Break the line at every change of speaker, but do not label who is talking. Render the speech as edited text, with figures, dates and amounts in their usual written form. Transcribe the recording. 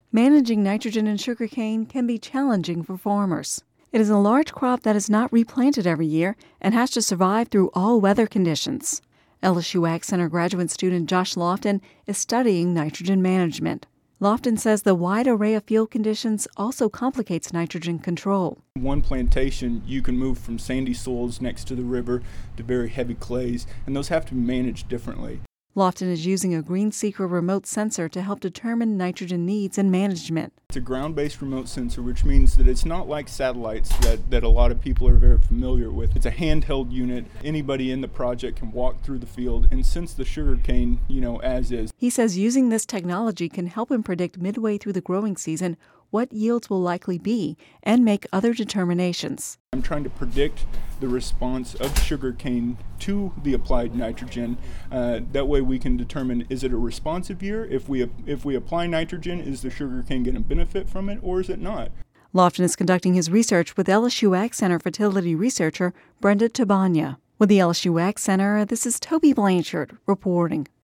Managing nitrogen in sugarcane can be challenging for farmers. It is a large crop that is not replanted every year and has to survive through all weather conditions. LSU Ag Center graduate student Josh Lofton is studying nitrogen management. Lofton says the wide array of field conditions also complicates nitrogen control.
One plantation, you can move from sandy soils next to the river to very heavy clays, and those have to be managed differently.
Lofton is using a GreenSeeker remote sensor to help determine nitrogen needs and management.
It's a ground-based remote sensor, which means that it's not like satellites that a lot of people are very familiar with. It's a handheld unit. Anybody in the project can walk through the field and sense the sugarcane, as is.
He says using this technology can help him predict midway through the growing season what yields will likely be and make other determinations.
I'm trying to predict the response of sugarcane to the applied nitrogen. That way we can determine, is it a responsive year? If we apply nitrogen, is the sugarcane going to benefit from it, or is it not?
Lofton is conducting his research with LSU Ag Center fertility researcher Brenda Tabanya. With the LSU Ag Center, this is Toby Blanchard reporting.